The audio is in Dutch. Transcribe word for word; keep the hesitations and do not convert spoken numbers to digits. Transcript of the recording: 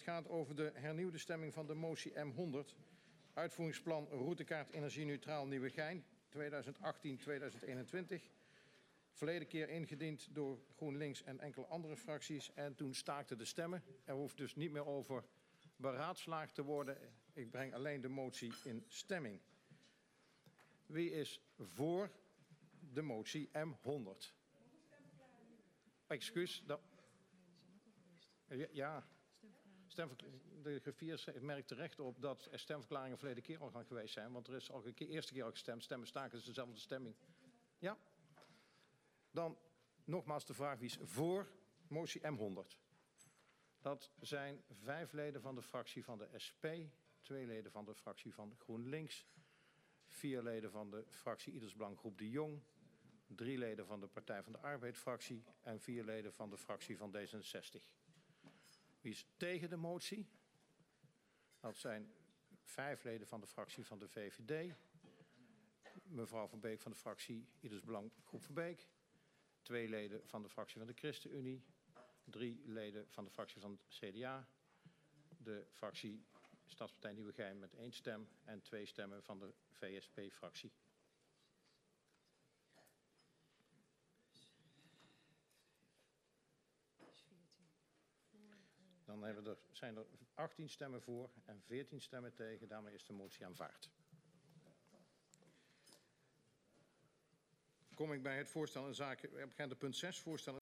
gaat over de hernieuwde stemming van de motie M honderd. Uitvoeringsplan routekaart energie-neutraal Nieuwegein tweeduizend achttien tweeduizend eenentwintig. Verleden keer ingediend door GroenLinks en enkele andere fracties. En toen staakten de stemmen. Er hoeft dus niet meer over beraadslaagd te worden. Ik breng alleen de motie in stemming. Wie is voor de motie M honderd? Excuus. Dat... Ja. De griffier merkt terecht op dat er stemverklaringen verleden keer al gaan geweest zijn. Want er is al de eerste keer al gestemd. Stemmen staken is dezelfde stemming. Ja? Dan nogmaals de vraag, wie is voor motie M honderd? Dat zijn vijf leden van de fractie van de S P, twee leden van de fractie van GroenLinks, vier leden van de fractie Ieders Belang Groep de Jong, drie leden van de Partij van de Arbeid-fractie en vier leden van de fractie van D zesenzestig. Wie is tegen de motie? Dat zijn vijf leden van de fractie van de V V D, mevrouw Van Beek van de fractie Ieders Belang Groep Verbeek, twee leden van de fractie van de ChristenUnie, drie leden van de fractie van het C D A, de fractie Stadspartij Nieuwegein met één stem en twee stemmen van de V S P-fractie. Dan hebben er, zijn er achttien stemmen voor en veertien stemmen tegen. Daarmee is de motie aanvaard. Kom ik bij het voorstel in zaken, we gaan de punt zes voorstellen.